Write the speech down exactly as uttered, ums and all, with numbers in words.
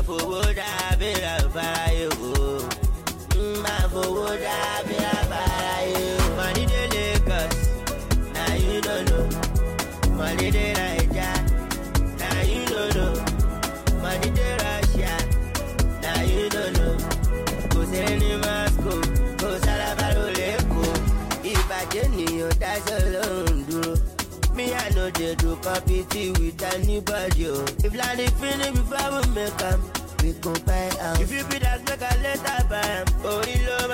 fowó dàbí àbáyé o. Máa fowó dàbí àbáyé o. Money dey Lagos, now you don't know. Money dey Naija, now you don't know. Money dey Russia, now you don't know. Kò sẹ́ni Moscow, kò sálábàrò lẹ́kọ̀ọ́. Ìbàjẹ́ nìyẹn dáṣọ lóhùn dúró. Me I know they do compete with anybody. Oh. If land is finished before we make them, we gon' buy out. If you be that make a later buy 'em. Oh,